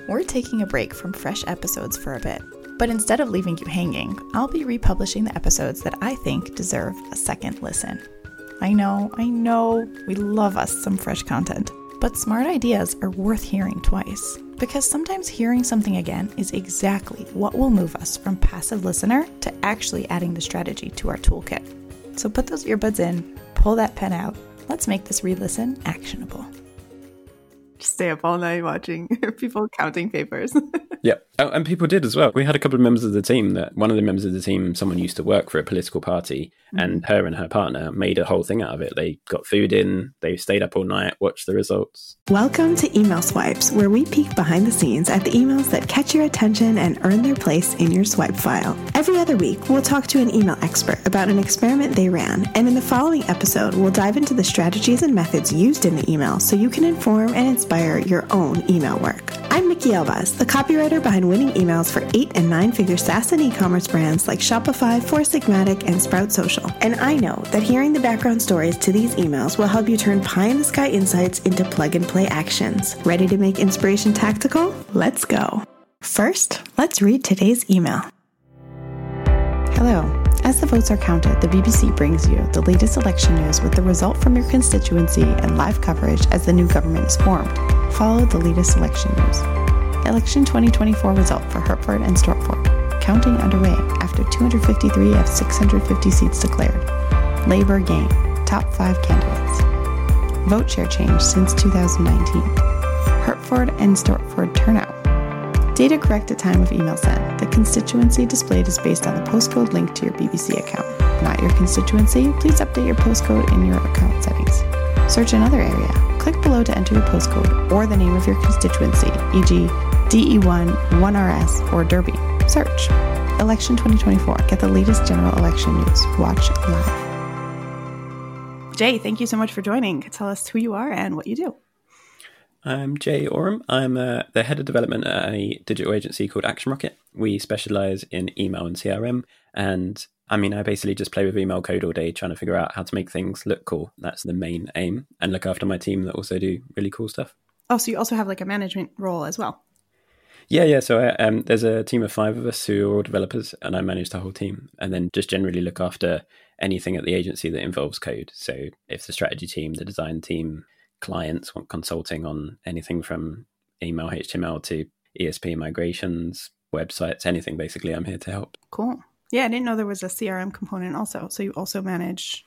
we're taking a break from fresh episodes for a bit. But instead of leaving you hanging, I'll be republishing the episodes that I think deserve a second listen. I know, we love us some fresh content. But smart ideas are worth hearing twice, because sometimes hearing something again is exactly what will move us from passive listener to actually adding the strategy to our toolkit. So put those earbuds in, pull that pen out, let's make this re-listen actionable. Stay up all night watching people counting papers. Yeah. Oh, and people did as well. We had a couple of members of the team that one of the members of the team, someone used to work for a political party, and her and her partner made a whole thing out of it. They got food in, they stayed up all night, watched the results. Welcome to Email Swipes, where we peek behind the scenes at the emails that catch your attention and earn their place in your swipe file. Every other week, we'll talk to an email expert about an experiment they ran, and in the following episode, we'll dive into the strategies and methods used in the email so you can inform and inspire your own email work. I'm Mickey Elbaz, the copywriter behind winning emails for 8- and 9-figure SaaS and e-commerce brands like Shopify, Four Sigmatic, and Sprout Social. And I know that hearing the background stories to these emails will help you turn pie-in-the-sky insights into plug-and-play actions. Ready to make inspiration tactical? Let's go. First, let's read today's email. Hello. As the votes are counted, the BBC brings you the latest election news with the result from your constituency and live coverage as the new government is formed. Follow the latest election news. Election 2024 result for Hertford and Stortford. Counting underway after 253 of 650 seats declared. Labour gain. Top 5 candidates. Vote share change since 2019. Hertford and Stortford turnout. Data correct at time of email sent. The constituency displayed is based on the postcode linked to your BBC account. Not your constituency? Please update your postcode in your account settings. Search another area. Click below to enter your postcode or the name of your constituency, e.g. DE1, 1RS, or Derby. Search. Election 2024. Get the latest general election news. Watch live. Jay, thank you so much for joining. Tell us who you are and what you do. I'm Jay Oram. I'm the head of development at a digital agency called Action Rocket. We specialize in email and CRM. And I basically just play with email code all day, trying to figure out how to make things look cool. That's the main aim. And look after my team that also do really cool stuff. Oh, so you also have like a management role as well? Yeah. So there's a team of 5 of us who are all developers, and I manage the whole team. And then just generally look after anything at the agency that involves code. So if the strategy team, the design team, clients want consulting on anything from email HTML to ESP migrations, websites, anything, basically, I'm here to help. Cool. Yeah, I didn't know there was a CRM component also. So you also manage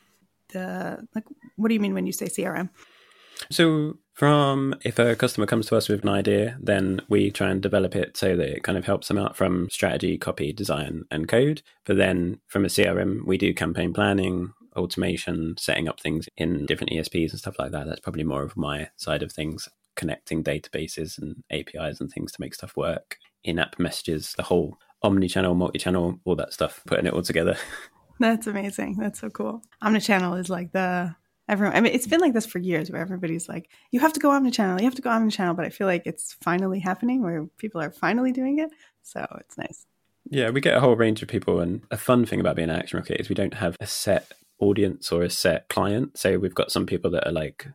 what do you mean when you say CRM? So if a customer comes to us with an idea, then we try and develop it so that it kind of helps them out from strategy, copy, design, and code. But then from a CRM, we do campaign planning, automation, setting up things in different ESPs and stuff like that. That's probably more of my side of things, connecting databases and APIs and things to make stuff work, in-app messages, the whole omni-channel, multi-channel, all that stuff, putting it all together. That's amazing. That's so cool. Omnichannel is like it's been like this for years where everybody's like, you have to go omnichannel, but I feel like it's finally happening where people are finally doing it. So it's nice. Yeah, we get a whole range of people. And a fun thing about being an Action Rocket is we don't have a set audience or a set client. So we've got some people that are like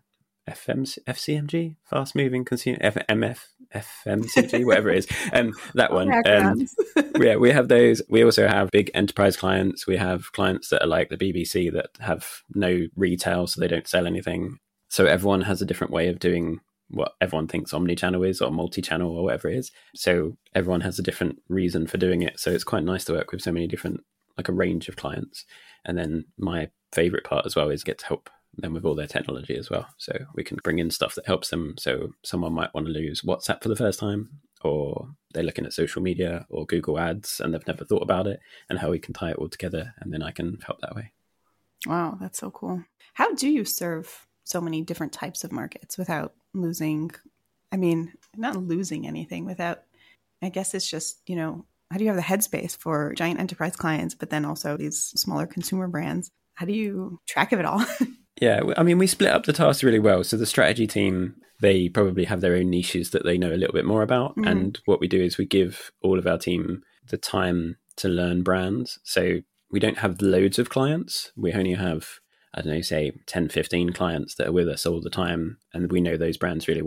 FCMG, fast moving consumer, FMCG, whatever it is. That one. Yeah, we have those. We also have big enterprise clients. We have clients that are like the BBC that have no retail, so they don't sell anything. So everyone has a different way of doing what everyone thinks omnichannel is or multi-channel or whatever it is. So everyone has a different reason for doing it. So it's quite nice to work with so many different, like a range of clients. And then my favorite part as well is get to help them with all their technology as well. So we can bring in stuff that helps them. So someone might want to use WhatsApp for the first time, or they're looking at social media or Google Ads and they've never thought about it, and how we can tie it all together. And then I can help that way. Wow, that's so cool. How do you serve so many different types of markets without not losing anything, without, I guess it's just, how do you have the headspace for giant enterprise clients, but then also these smaller consumer brands? How do you track of it all? Yeah, we split up the tasks really well. So the strategy team, they probably have their own niches that they know a little bit more about. Mm-hmm. And what we do is we give all of our team the time to learn brands. So we don't have loads of clients. We only have, say 10, 15 clients that are with us all the time. And we know those brands really well.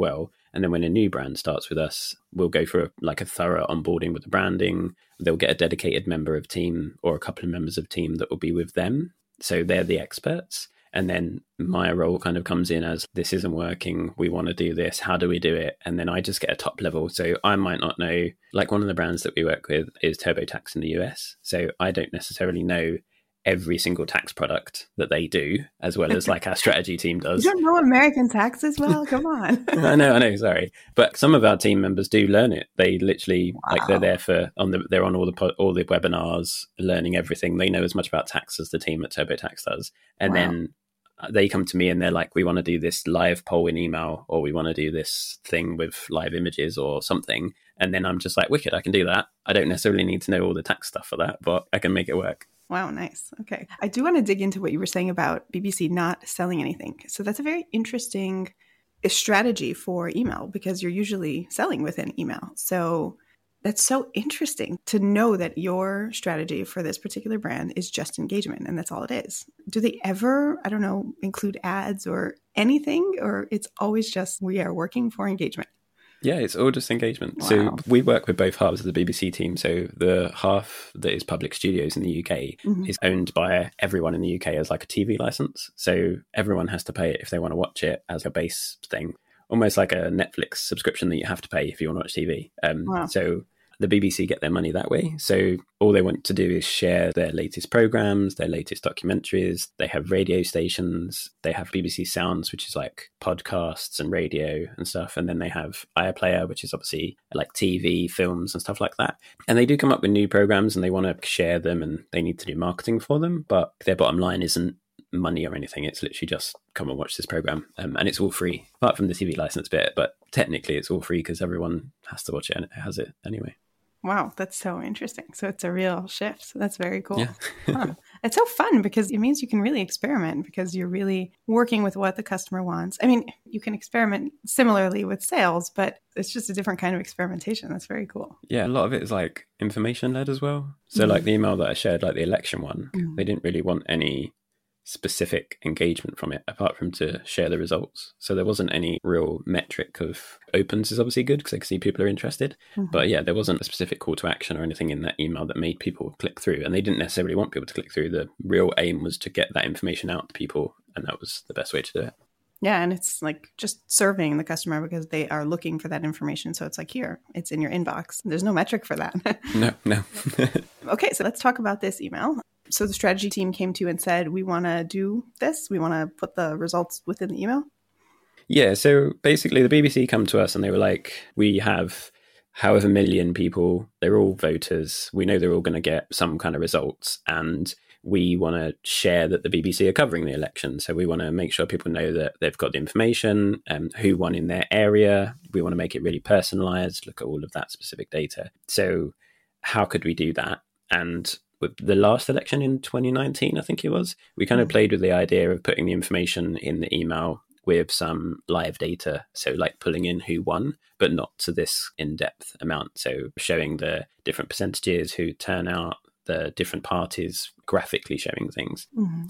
And then when a new brand starts with us, we'll go for a thorough onboarding with the branding. They'll get a dedicated member of team or a couple of members of team that will be with them. So they're the experts. And then my role kind of comes in as, this isn't working, we want to do this, how do we do it? And then I just get a top level. So I might not know, like one of the brands that we work with is TurboTax in the US. So I don't necessarily know every single tax product that they do, as well as like our strategy team does. You don't know American tax as well? Come on. I know, sorry. But some of our team members do learn it. They literally, like they're there they're on all the webinars, learning everything. They know as much about tax as the team at TurboTax does. And then they come to me and they're like, we want to do this live poll in email, or we want to do this thing with live images or something. And then I'm just like, wicked, I can do that. I don't necessarily need to know all the tax stuff for that, but I can make it work. Wow, nice. Okay. I do want to dig into what you were saying about BBC not selling anything. So that's a very interesting strategy for email, because you're usually selling within email. So that's so interesting to know that your strategy for this particular brand is just engagement, and that's all it is. Do they ever, I don't know, include ads or anything, or it's always just, we are working for engagement? Yeah, it's all just engagement. Wow. So we work with both halves of the BBC team. So the half that is Public Studios in the UK is owned by everyone in the UK as like a TV license. So everyone has to pay it if they want to watch it as a base thing, almost like a Netflix subscription that you have to pay if you want to watch TV. So the BBC get their money that way. So all they want to do is share their latest programs, their latest documentaries. They have radio stations. They have BBC Sounds, which is like podcasts and radio and stuff. And then they have iPlayer, which is obviously like TV, films and stuff like that. And they do come up with new programs and they want to share them and they need to do marketing for them. But their bottom line isn't money or anything. It's literally just come and watch this program. And it's all free, apart from the TV license bit. But technically it's all free because everyone has to watch it and it has it anyway. Wow, that's so interesting. So it's a real shift. So that's very cool. Yeah. It's so fun because it means you can really experiment, because you're really working with what the customer wants. I mean, you can experiment similarly with sales, but it's just a different kind of experimentation. That's very cool. Yeah, a lot of it is like information led as well. So like the email that I shared, like the election one, they didn't really want any specific engagement from it apart from to share the results. So there wasn't any real metric of opens is obviously good because I can see people are interested. But yeah, there wasn't a specific call to action or anything in that email that made people click through, and they didn't necessarily want people to click through. The real aim was to get that information out to people, and that was the best way to do it. Yeah, and it's like just serving the customer because they are looking for that information. So it's like, here, it's in your inbox. There's no metric for that. No. Okay, so let's talk about this email. So the strategy team came to you and said, we want to do this. We want to put the results within the email. Yeah, so basically the BBC come to us and they were like, we have however million people, they're all voters. We know they're all going to get some kind of results, and we want to share that the BBC are covering the election. So we want to make sure people know that they've got the information, who won in their area. We want to make it really personalized, look at all of that specific data. So how could we do that? And with the last election in 2019, I think it was, we kind of played with the idea of putting the information in the email with some live data. So like pulling in who won, but not to this in-depth amount. So showing the different percentages, who turn out, the different parties, graphically showing things.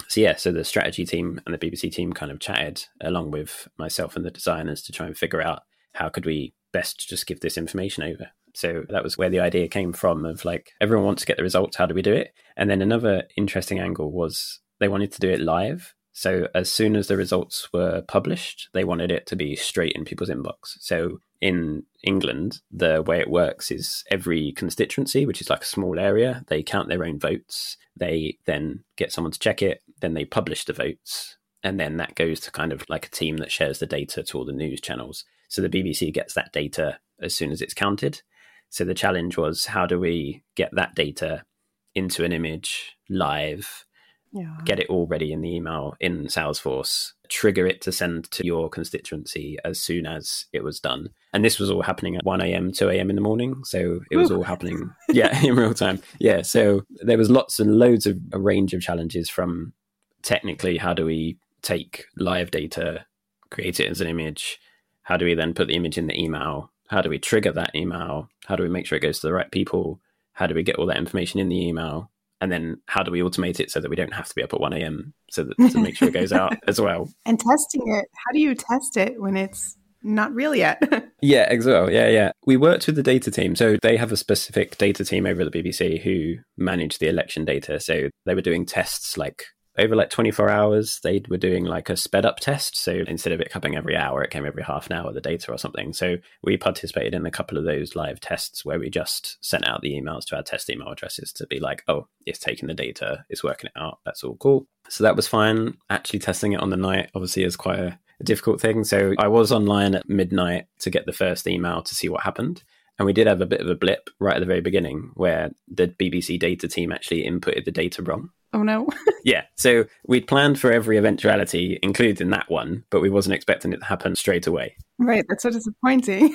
So the strategy team and the BBC team kind of chatted along with myself and the designers to try and figure out how could we best just give this information over. So that was where the idea came from, of like, everyone wants to get the results, how do we do it? And then another interesting angle was they wanted to do it live. So as soon as the results were published, they wanted it to be straight in people's inbox. So in England, the way it works is every constituency, which is like a small area, they count their own votes. They then get someone to check it. Then they publish the votes. And then that goes to kind of like a team that shares the data to all the news channels. So the BBC gets that data as soon as it's counted. So the challenge was, how do we get that data into an image live, get it all ready in the email in Salesforce, trigger it to send to your constituency as soon as it was done. And this was all happening at 1 a.m., 2 a.m. in the morning. So it was all happening, in real time. Yeah, so there was lots and loads of a range of challenges, from technically, how do we take live data, create it as an image? How do we then put the image in the email? How do we trigger that email? How do we make sure it goes to the right people? How do we get all that information in the email? And then how do we automate it so that we don't have to be up at 1 a.m. to make sure it goes out as well? And testing it. How do you test it when it's not real yet. Yeah, exactly. Yeah. We worked with the data team. So they have a specific data team over at the BBC who manage the election data. So they were doing tests like over like 24 hours. They were doing like a sped up test. So instead of it coming every hour, it came every half an hour, the data or something. So we participated in a couple of those live tests where we just sent out the emails to our test email addresses to be like, oh, it's taking the data, it's working it out. That's all cool. So that was fine. Actually testing it on the night obviously is quite a difficult thing. So I was online at midnight to get the first email to see what happened. And we did have a bit of a blip right at the very beginning where the BBC data team actually inputted the data wrong. Oh, no. Yeah. So we'd planned for every eventuality, including that one, but we wasn't expecting it to happen straight away. Right. That's so disappointing.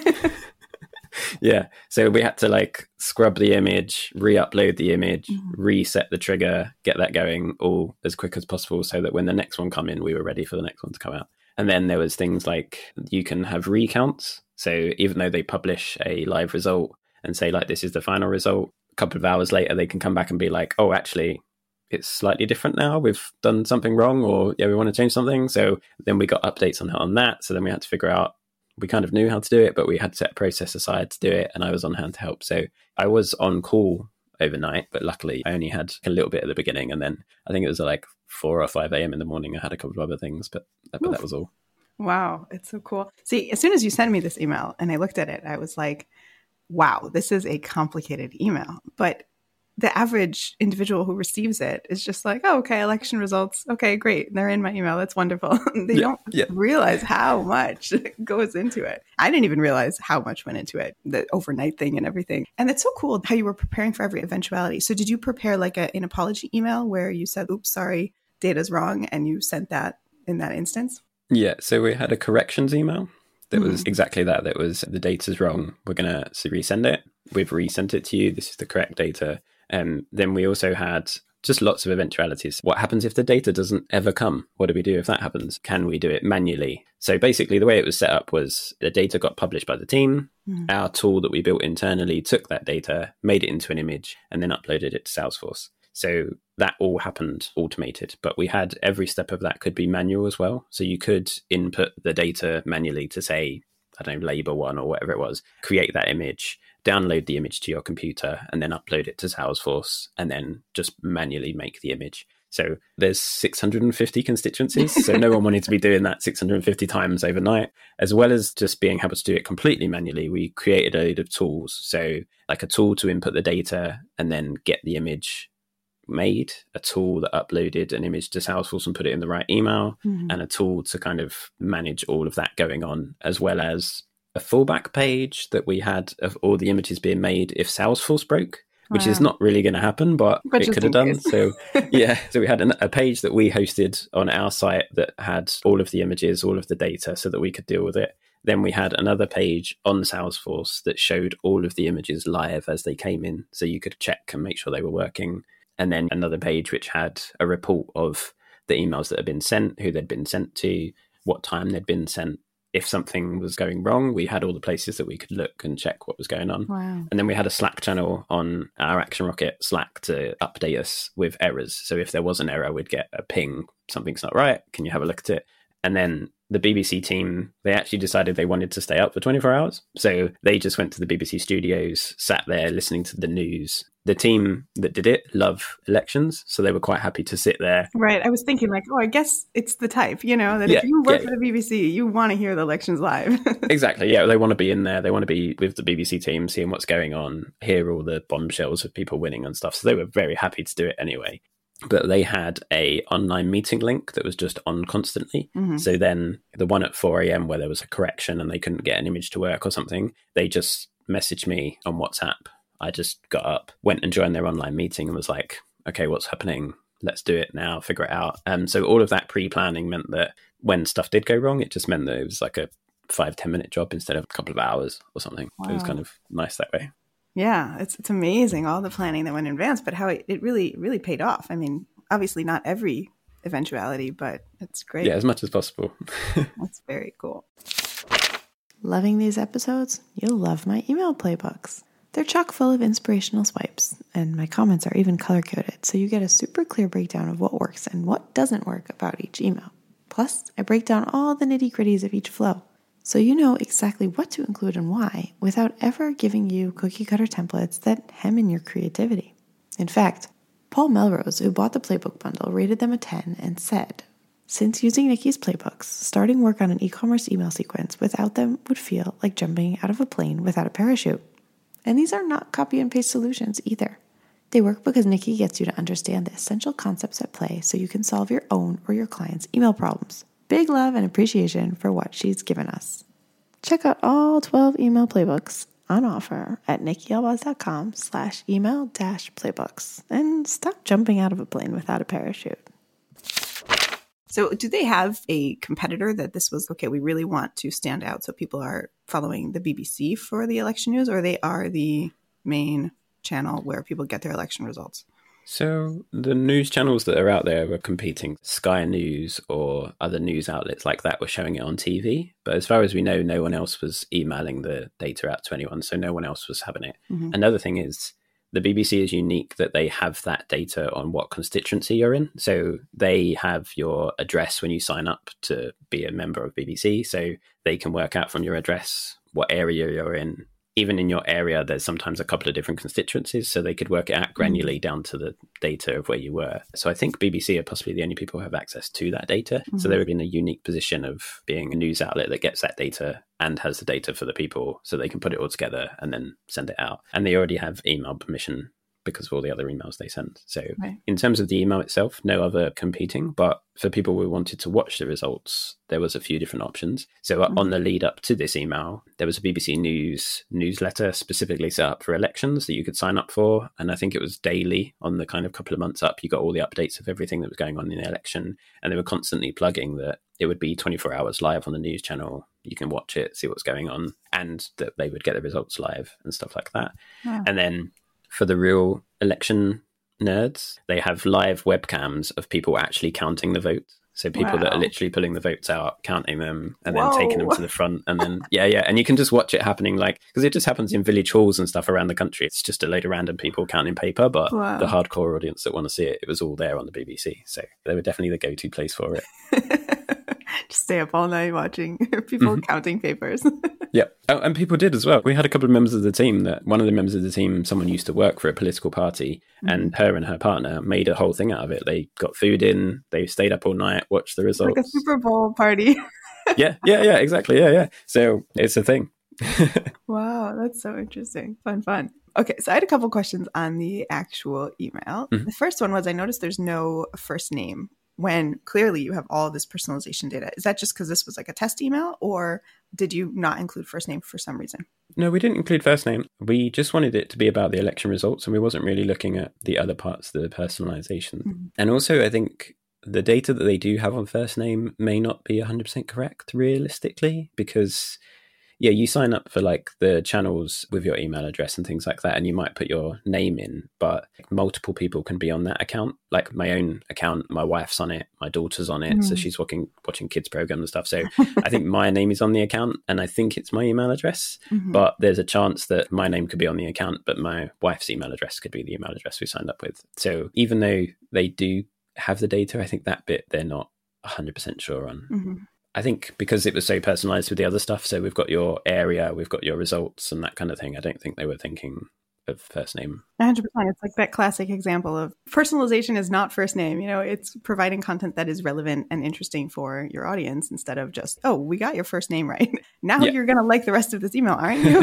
Yeah. So we had to like scrub the image, re-upload the image, reset the trigger, get that going all as quick as possible so that when the next one come in, we were ready for the next one to come out. And then there was things like you can have recounts. So even though they publish a live result and say like, this is the final result, a couple of hours later, they can come back and be like, oh, actually, it's slightly different now. We've done something wrong, or yeah, we want to change something. So then we got updates on that. So then we had to figure out, we kind of knew how to do it, but we had to set a process aside to do it. And I was on hand to help. So I was on call overnight, but luckily I only had a little bit at the beginning. And then I think it was like 4 or 5 a.m. in the morning. I had a couple of other things, but that was all. Wow. It's so cool. See, as soon as you sent me this email and I looked at it, I was like, wow, this is a complicated email. But the average individual who receives it is just like, oh, okay, election results. Okay, great. They're in my email. That's wonderful. They don't realize how much goes into it. I didn't even realize how much went into it, the overnight thing and everything. And it's so cool how you were preparing for every eventuality. So did you prepare like an apology email where you said, oops, sorry, data's wrong, and you sent that in that instance? Yeah. So we had a corrections email that was exactly that. That was, the data's wrong. We're going to resend it. We've resent it to you. This is the correct data. Then we also had just lots of eventualities. What happens if the data doesn't ever come? What do we do if that happens? Can we do it manually? So basically the way it was set up was the data got published by the team. Our tool that we built internally took that data, made it into an image, and then uploaded it to Salesforce. So that all happened automated, but we had every step of that could be manual as well. So you could input the data manually to say, I don't know, labor one or whatever it was, create that image, download the image to your computer, and then upload it to Salesforce, and then just manually make the image. So there's 650 constituencies. So no one wanted to be doing that 650 times overnight. As well as just being able to do it completely manually, we created a load of tools. So like a tool to input the data and then get the image made, a tool that uploaded an image to Salesforce and put it in the right email, and a tool to kind of manage all of that going on, as well as a fallback page that we had of all the images being made if Salesforce broke, which is not really going to happen, but it could have done. So yeah, so we had a page that we hosted on our site that had all of the images, all of the data, so that we could deal with it. Then we had another page on Salesforce that showed all of the images live as they came in, so you could check and make sure they were working. And then another page which had a report of the emails that had been sent, who they'd been sent to, what time they'd been sent. If something was going wrong, we had all the places that we could look and check what was going on. Wow. And then we had a Slack channel on our Action Rocket Slack to update us with errors. So if there was an error, we'd get a ping, something's not right, can you have a look at it? And then the BBC team, they actually decided they wanted to stay up for 24 hours. So they just went to the BBC studios, sat there listening to the news. The team that did it love elections, so they were quite happy to sit there. Right. I was thinking like, oh, I guess it's the type, that if you work for the BBC, you want to hear the elections live. Exactly. Yeah. They want to be in there. They want to be with the BBC team, seeing what's going on, hear all the bombshells of people winning and stuff. So they were very happy to do it anyway. But they had a online meeting link that was just on constantly. So then the one at 4 a.m. where there was a correction and they couldn't get an image to work or something, they just messaged me on WhatsApp. I just got up, went and joined their online meeting and was like, okay, what's happening? Let's do it now, figure it out. So all of that pre-planning meant that when stuff did go wrong, it just meant that it was like a 5-10 minute job instead of a couple of hours or something. Wow. It was kind of nice that way. Yeah, it's amazing, all the planning that went in advance, but how it really, really paid off. I mean, obviously not every eventuality, but it's great. Yeah, as much as possible. That's very cool. Loving these episodes? You'll love my email playbooks. They're chock full of inspirational swipes, and my comments are even color-coded, so you get a super clear breakdown of what works and what doesn't work about each email. Plus, I break down all the nitty-gritties of each flow, so you know exactly what to include and why without ever giving you cookie-cutter templates that hem in your creativity. In fact, Paul Melrose, who bought the Playbook bundle, rated them a 10 and said, "Since using Nikki's playbooks, starting work on an e-commerce email sequence without them would feel like jumping out of a plane without a parachute." And these are not copy and paste solutions either. They work because Nikki gets you to understand the essential concepts at play so you can solve your own or your client's email problems. Big love and appreciation for what she's given us. Check out all 12 email playbooks on offer at nikkielbaz.com/email-playbooks and stop jumping out of a plane without a parachute. So do they have a competitor that this was, okay, we really want to stand out so people are following the BBC for the election news, or they are the main channel where people get their election results? So the news channels that are out there were competing. Sky News or other news outlets like that were showing it on TV. But as far as we know, no one else was emailing the data out to anyone. So no one else was having it. Mm-hmm. Another thing is the BBC is unique that they have that data on what constituency you're in. So they have your address when you sign up to be a member of BBC. So they can work out from your address what area you're in. Even in your area, there's sometimes a couple of different constituencies, so they could work it out granularly down to the data of where you were. So I think BBC are possibly the only people who have access to that data. Mm-hmm. So they're in a unique position of being a news outlet that gets that data and has the data for the people, so they can put it all together and then send it out. And they already have email permission because of all the other emails they send. So in terms of the email itself, no other competing, but for people who wanted to watch the results, there was a few different options. So on the lead up to this email, there was a BBC News newsletter specifically set up for elections that you could sign up for. And I think it was daily on the kind of couple of months up, you got all the updates of everything that was going on in the election. And they were constantly plugging that it would be 24 hours live on the news channel. You can watch it, see what's going on, and that they would get the results live and stuff like that. Yeah. And then for the real election nerds, they have live webcams of people actually counting the votes. So people that are literally pulling the votes out, counting them, and then taking them to the front. And then, and you can just watch it happening, like, because it just happens in village halls and stuff around the country. It's just a load of random people counting paper, but the hardcore audience that want to see it, it was all there on the BBC. So they were definitely the go-to place for it. Just stay up all night watching people counting papers. Yeah. Oh, and people did as well. We had a couple of members of the team that one of the members of the team, someone used to work for a political party, and her partner made a whole thing out of it. They got food in, they stayed up all night, watched the results. Like a Super Bowl party. Yeah, exactly. Yeah. So it's a thing. Wow, that's so interesting. Fun. Okay, so I had a couple questions on the actual email. The first one was, I noticed there's no first name when clearly you have all this personalization data. Is that just because this was like a test email, or did you not include first name for some reason? No, we didn't include first name. We just wanted it to be about the election results, and we wasn't really looking at the other parts of the personalization. Mm-hmm. And also, I think the data that they do have on first name may not be 100% correct realistically, because you sign up for like the channels with your email address and things like that, and you might put your name in, but multiple people can be on that account. Like my own account, my wife's on it, my daughter's on it, so she's watching kids programs and stuff. So I think my name is on the account, and I think it's my email address, but there's a chance that my name could be on the account, but my wife's email address could be the email address we signed up with. So even though they do have the data, I think that bit they're not 100% sure on. I think because it was so personalized with the other stuff, so we've got your area, we've got your results and that kind of thing. I don't think they were thinking of first name. 100%. It's like that classic example of personalization is not first name. You know, it's providing content that is relevant and interesting for your audience instead of just, oh, we got your first name right. Now you're going to like the rest of this email, aren't you?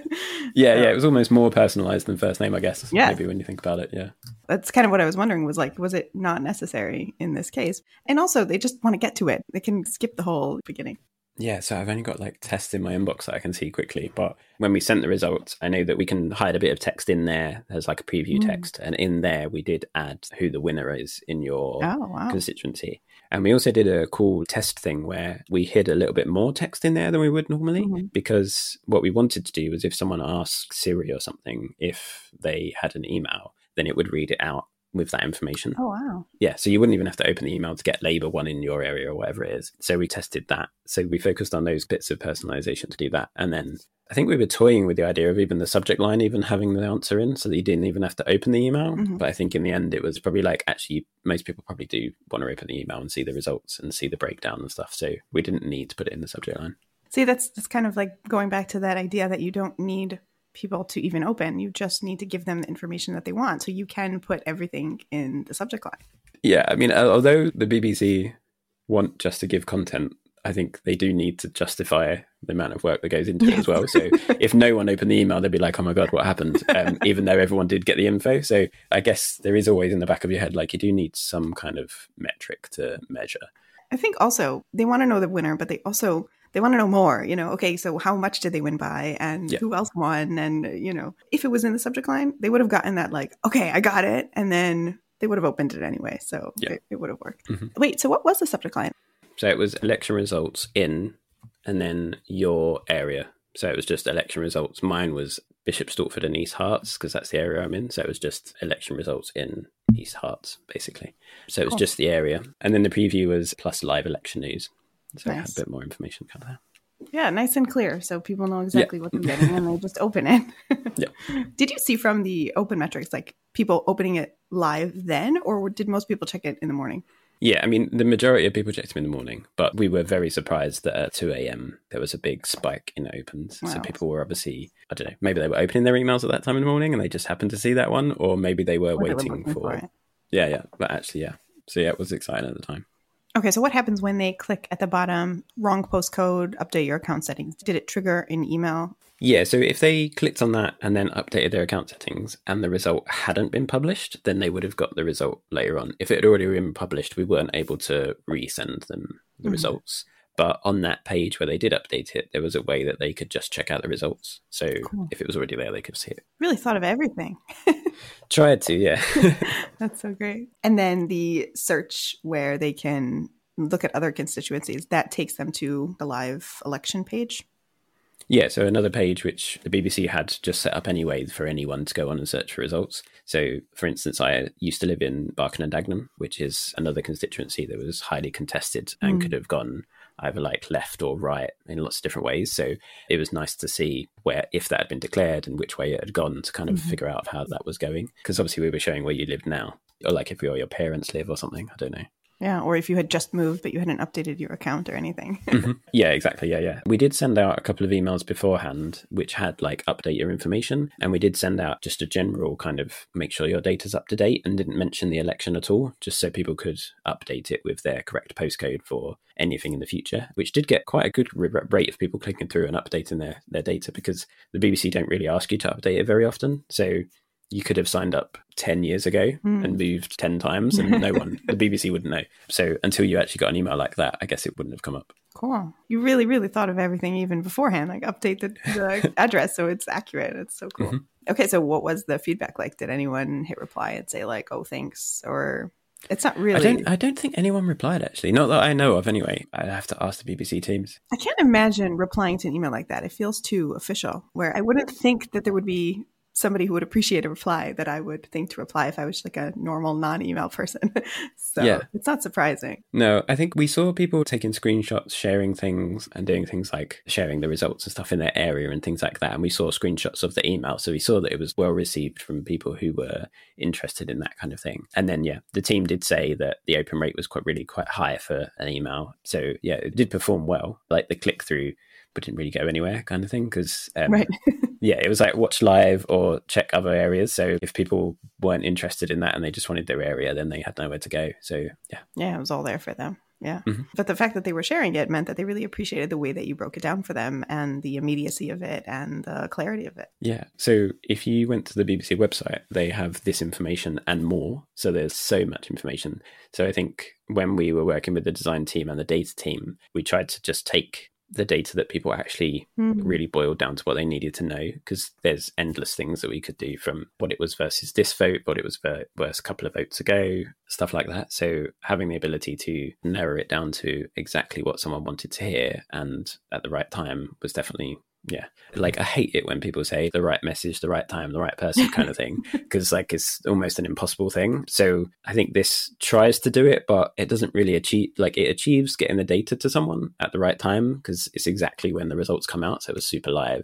It was almost more personalized than first name, I guess. Yeah. Maybe when you think about it, That's kind of what I was wondering was like, was it not necessary in this case? And also, they just want to get to it. They can skip the whole beginning. Yeah, so I've only got like tests in my inbox that I can see quickly. But when we sent the results, I know that we can hide a bit of text in there. There's like a preview text. And in there, we did add who the winner is in your constituency. And we also did a cool test thing where we hid a little bit more text in there than we would normally, because what we wanted to do was if someone asked Siri or something, if they had an email, then it would read it out with that information. Oh, wow. Yeah, so you wouldn't even have to open the email to get Labour one in your area or whatever it is. So we tested that. So we focused on those bits of personalization to do that. And then I think we were toying with the idea of even the subject line even having the answer in so that you didn't even have to open the email. But I think in the end it was probably like, actually, most people probably do want to open the email and see the results and see the breakdown and stuff. So we didn't need to put it in the subject line. See, that's kind of like going back to that idea that you don't need people to even open. You just need to give them the information that they want. So you can put everything in the subject line. Yeah, I mean, although the BBC want just to give content, I think they do need to justify the amount of work that goes into it as well. So if no one opened the email, they'd be like, oh my God, what happened? Even though everyone did get the info. So I guess there is always in the back of your head, like you do need some kind of metric to measure. I think also they want to know the winner, but they want to know more, okay, so how much did they win by and who else won? And, if it was in the subject line, they would have gotten that like, okay, I got it. And then they would have opened it anyway. So it would have worked. Mm-hmm. Wait, so what was the subject line? So it was election results in, and then your area. So it was just election results. Mine was Bishop Stortford and East Herts, because that's the area I'm in. So it was just election results in East Herts, basically. So it was just the area. And then the preview was plus live election news. So I had a bit more information kind of there. Yeah, nice and clear. So people know exactly what they're getting and they just open it. Did you see from the open metrics, like people opening it live then, or did most people check it in the morning? Yeah, I mean, the majority of people checked them in the morning, but we were very surprised that at 2 a.m. there was a big spike in opens. Wow. So people were obviously, I don't know, maybe they were opening their emails at that time in the morning and they just happened to see that one, or maybe they were waiting for it. Yeah, but actually, So it was exciting at the time. Okay, so what happens when they click at the bottom, wrong postcode, update your account settings? Did it trigger an email? Yeah, so if they clicked on that and then updated their account settings and the result hadn't been published, then they would have got the result later on. If it had already been published, we weren't able to resend them the results. But on that page where they did update it, there was a way that they could just check out the results. So if it was already there, they could see it. Really thought of everything. Tried to, yeah. That's so great. And then the search where they can look at other constituencies, that takes them to the live election page. Yeah, so another page which the BBC had just set up anyway for anyone to go on and search for results. So, for instance, I used to live in Barking and Dagenham, which is another constituency that was highly contested and could have gone either like left or right in lots of different ways. So it was nice to see where, if that had been declared and which way it had gone, to kind of figure out how that was going. Because obviously we were showing where you lived now, or like if your parents live or something, I don't know. Yeah, or if you had just moved, but you hadn't updated your account or anything. Yeah, exactly. Yeah. We did send out a couple of emails beforehand, which had like update your information. And we did send out just a general kind of make sure your data's up to date, and didn't mention the election at all, just so people could update it with their correct postcode for anything in the future, which did get quite a good rate of people clicking through and updating their data, because the BBC don't really ask you to update it very often. So you could have signed up 10 years ago and moved 10 times and no one, the BBC wouldn't know. So until you actually got an email like that, I guess it wouldn't have come up. Cool. You really, really thought of everything even beforehand, like update the address so it's accurate. It's so cool. Okay, so what was the feedback like? Did anyone hit reply and say like, oh, thanks? Or it's not really... I don't think anyone replied, actually. Not that I know of, anyway. I'd have to ask the BBC teams. I can't imagine replying to an email like that. It feels too official, where I wouldn't think that there would be somebody who would appreciate a reply that I would think to reply if I was like a normal non-email person. So it's not surprising. No, I think we saw people taking screenshots, sharing things and doing things like sharing the results and stuff in their area and things like that. And we saw screenshots of the email. So we saw that it was well received from people who were interested in that kind of thing. And then, the team did say that the open rate was quite high for an email. So it did perform well. Like the click-through but didn't really go anywhere kind of thing, because it was like watch live or check other areas. So if people weren't interested in that and they just wanted their area, then they had nowhere to go. So it was all there for them. But the fact that they were sharing it meant that they really appreciated the way that you broke it down for them and the immediacy of it and the clarity of it. So if you went to the BBC website, they have this information and more. So there's so much information. So I think when we were working with the design team and the data team, we tried to just take the data that people actually really boiled down to what they needed to know, because there's endless things that we could do, from what it was versus this vote, what it was versus a couple of votes ago, stuff like that. So having the ability to narrow it down to exactly what someone wanted to hear and at the right time was definitely... like I hate it when people say the right message, the right time, the right person kind of thing, because like it's almost an impossible thing. So I think this tries to do it, but it doesn't really achieve, like it achieves getting the data to someone at the right time, because it's exactly when the results come out. So it was super live.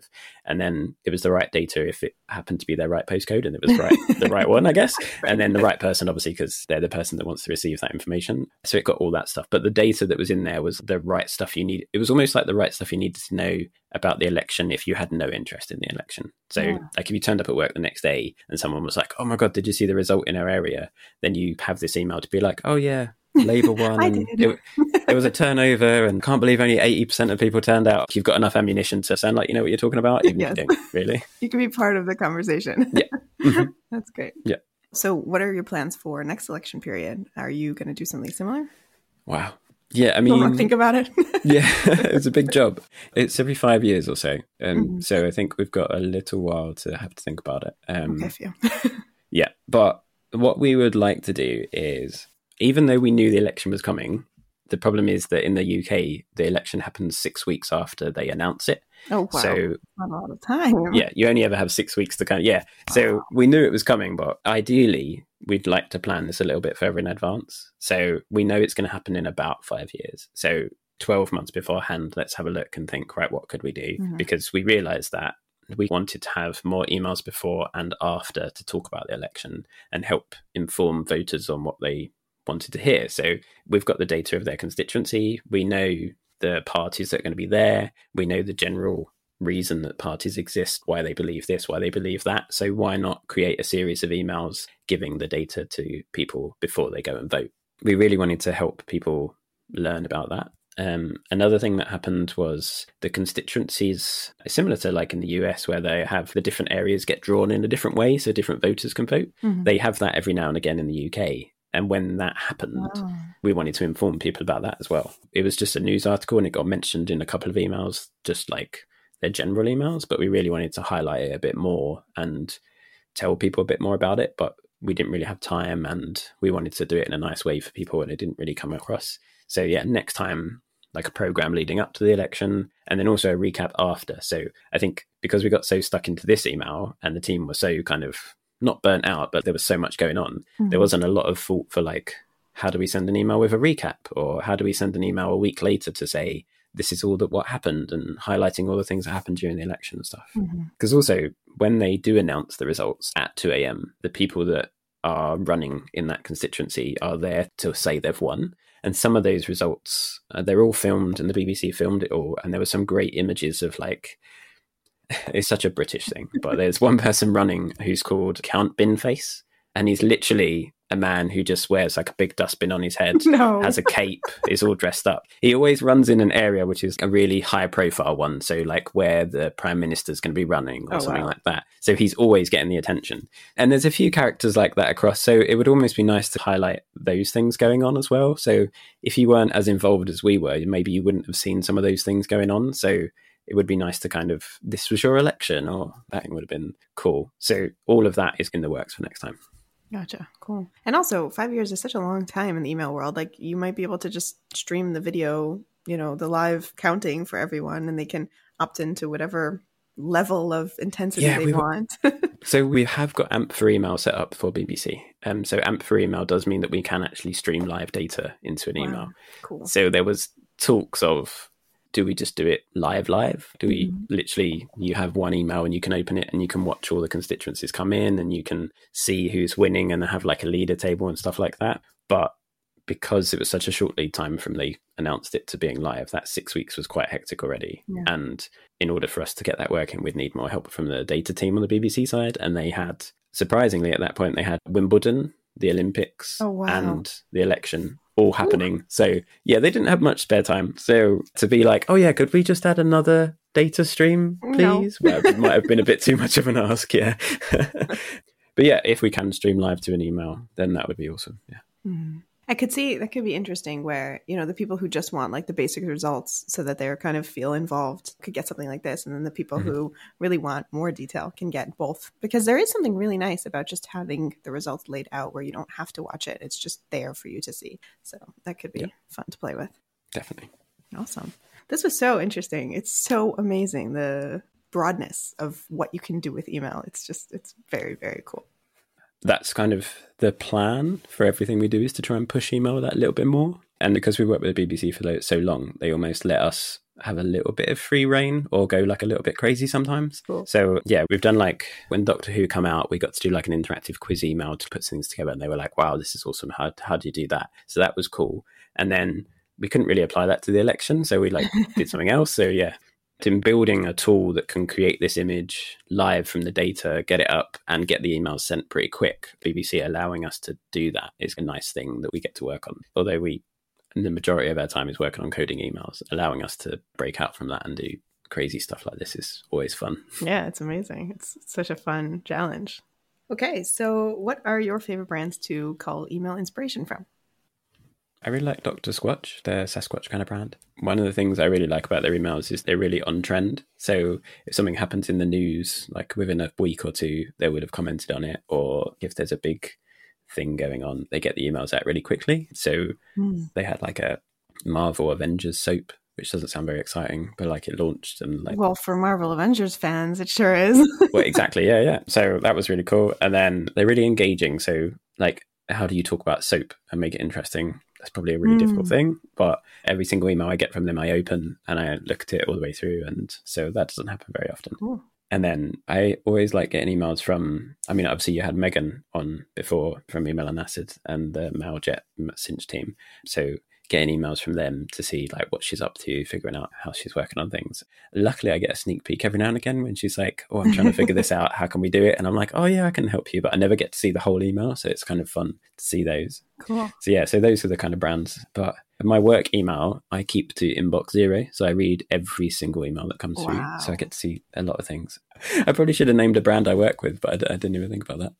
And then it was the right data if it happened to be their right postcode and it was the right one, I guess. And then the right person, obviously, because they're the person that wants to receive that information. So it got all that stuff. But the data that was in there was the right stuff you need. It was almost like the right stuff you needed to know about the election if you had no interest in the election. So like if you turned up at work the next day and someone was like, oh my God, did you see the result in our area? Then you have this email to be like, oh yeah, Labour won. I did. It was a turnover and can't believe only 80% of people turned out. You've got enough ammunition to sound like you know what you're talking about, even if you don't really. You can be part of the conversation. Yeah. Mm-hmm. That's great. Yeah. So what are your plans for next election period? Are you going to do something similar? Wow. Yeah, I mean... think about it. Yeah, it's a big job. It's every 5 years or so. So I think we've got a little while to have to think about it. Okay, for you. Yeah, but what we would like to do is, even though we knew the election was coming, the problem is that in the UK, the election happens 6 weeks after they announce it. Oh, wow. So, not a lot of time. Yeah, you only ever have 6 weeks to kind of, yeah. So we knew it was coming, but ideally, we'd like to plan this a little bit further in advance. So we know it's going to happen in about 5 years. So 12 months beforehand, let's have a look and think, right, what could we do? Mm-hmm. Because we realised that we wanted to have more emails before and after to talk about the election and help inform voters on what they wanted to hear. So we've got the data of their constituency. We know the parties that are going to be there. We know the general reason that parties exist, why they believe this, why they believe that. So why not create a series of emails giving the data to people before they go and vote? We really wanted to help people learn about that. Another thing that happened was the constituencies, similar to like in the US where they have the different areas get drawn in a different way so different voters can vote. Mm-hmm. They have that every now and again in the UK. And when that happened, we wanted to inform people about that as well. It was just a news article and it got mentioned in a couple of emails, just like their general emails, but we really wanted to highlight it a bit more and tell people a bit more about it. But we didn't really have time and we wanted to do it in a nice way for people and it didn't really come across. So yeah, next time, like a program leading up to the election and then also a recap after. So I think because we got so stuck into this email and the team was so kind of not burnt out, but there was so much going on. Mm-hmm. There wasn't a lot of thought for like, how do we send an email with a recap? Or how do we send an email a week later to say, this is all that what happened and highlighting all the things that happened during the election and stuff. Because also when they do announce the results at 2 a.m, the people that are running in that constituency are there to say they've won. And some of those results, they're all filmed and the BBC filmed it all. And there were some great images of like, it's such a British thing, but there's one person running who's called Count Binface. And he's literally a man who just wears like a big dustbin on his head, has a cape, is all dressed up. He always runs in an area which is a really high profile one. So like where the Prime Minister's going to be running or something like that. So he's always getting the attention. And there's a few characters like that across. So it would almost be nice to highlight those things going on as well. So if you weren't as involved as we were, maybe you wouldn't have seen some of those things going on. So it would be nice to kind of, this was your election, or that would have been cool. So all of that is in the works for next time. Gotcha. Cool. And also 5 years is such a long time in the email world. Like you might be able to just stream the video, you know, the live counting for everyone and they can opt into whatever level of intensity they want. So we have got AMP for email set up for BBC. So AMP for email does mean that we can actually stream live data into an email. Cool. So there was talks of, do we just do it live? Do we literally, you have one email and you can open it and you can watch all the constituencies come in and you can see who's winning and have like a leader table and stuff like that. But because it was such a short lead time from they announced it to being live, that 6 weeks was quite hectic already. Yeah. And in order for us to get that working, we'd need more help from the data team on the BBC side. And they had, surprisingly at that point, they had Wimbledon, the Olympics and the election all happening. Ooh. So yeah, they didn't have much spare time. So to be like, oh yeah, could we just add another data stream, please? No. Well, it might have been a bit too much of an ask, yeah. But yeah, if we can stream live to an email, then that would be awesome. Yeah. Mm. I could see that could be interesting where, you know, the people who just want like the basic results so that they kind of feel involved could get something like this. And then the people who really want more detail can get both, because there is something really nice about just having the results laid out where you don't have to watch it. It's just there for you to see. So that could be fun to play with. Definitely. Awesome. This was so interesting. It's so amazing. The broadness of what you can do with email. It's very, very cool. That's kind of the plan for everything we do, is to try and push email that little bit more. And because we worked with the BBC for so long, they almost let us have a little bit of free reign or go like a little bit crazy sometimes. Cool. So yeah, we've done like when Doctor Who come out, we got to do like an interactive quiz email to put things together, and they were like, wow, this is awesome. How do you do that? So that was cool. And then we couldn't really apply that to the election, so we like did something else. So yeah, in building a tool that can create this image live from the data, get it up and get the emails sent pretty quick, BBC allowing us to do that is a nice thing that we get to work on. Although the majority of our time is working on coding emails, allowing us to break out from that and do crazy stuff like this is always fun. Yeah, it's amazing. It's such a fun challenge. Okay, so what are your favorite brands to cull email inspiration from? I really like Dr. Squatch, their Sasquatch kind of brand. One of the things I really like about their emails is they're really on trend. So if something happens in the news, like within a week or two, they would have commented on it. Or if there's a big thing going on, they get the emails out really quickly. So they had like a Marvel Avengers soap, which doesn't sound very exciting, but like it launched and like... Well, for Marvel Avengers fans, it sure is. Well, exactly. Yeah. So that was really cool. And then they're really engaging. So like, how do you talk about soap and make it interesting? That's probably a really difficult thing, but every single email I get from them, I open and I look at it all the way through. And so that doesn't happen very often. Cool. And then I always like getting emails from, I mean, obviously you had Megan on before from Email and Acid and the Mailjet Cinch team. So getting emails from them to see like what she's up to, figuring out how she's working on things. Luckily, I get a sneak peek every now and again when she's like, oh, I'm trying to figure this out. How can we do it? And I'm like, oh yeah, I can help you. But I never get to see the whole email. So it's kind of fun to see those. Cool. So yeah, so those are the kind of brands. But my work email, I keep to inbox 0. So I read every single email that comes through. So I get to see a lot of things. I probably should have named a brand I work with, but I didn't even think about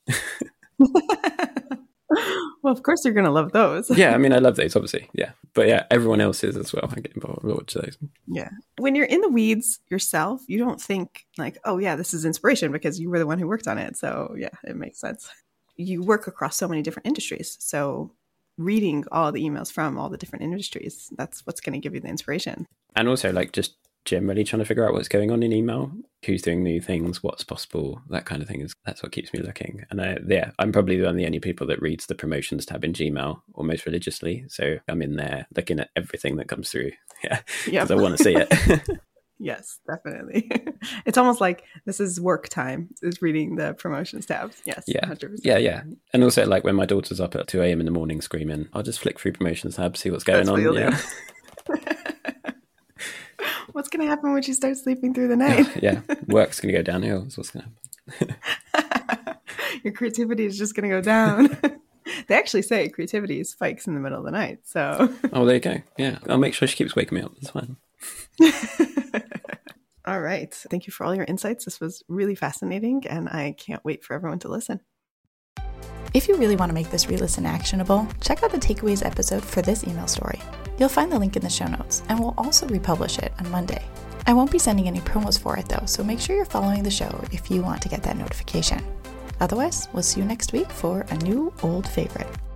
that. Well, of course you're going to love those. Yeah, I mean, I love those, obviously. Yeah. But yeah, everyone else is as well. I get involved with watch those. Yeah. When you're in the weeds yourself, you don't think like, oh, yeah, this is inspiration because you were the one who worked on it. So yeah, it makes sense. You work across so many different industries. So reading all the emails from all the different industries, that's what's going to give you the inspiration. And also like just generally trying to figure out what's going on in email, who's doing new things, what's possible, that kind of thing. That's what keeps me looking. And I'm probably one of the only people that reads the promotions tab in Gmail almost religiously. So I'm in there looking at everything that comes through. Yeah, because I want to see it. Yes, definitely. It's almost like this is work time, is reading the promotions tabs. Yes, yeah, 100%. Yeah. And also like when my daughter's up at 2 a.m. in the morning screaming, I'll just flick through promotions tabs, see what's going on. Yeah. What's going to happen when she starts sleeping through the night? Yeah, work's going to go downhill. That's what's going to happen. Your creativity is just going to go down. They actually say creativity spikes in the middle of the night. So. Oh, there you go. Yeah, I'll make sure she keeps waking me up. That's fine. All right. Thank you for all your insights. This was really fascinating, and I can't wait for everyone to listen. If you really want to make this re-listen actionable, check out the takeaways episode for this email story. You'll find the link in the show notes, and we'll also republish it on Monday. I won't be sending any promos for it though, so make sure you're following the show if you want to get that notification. Otherwise, we'll see you next week for a new old favorite.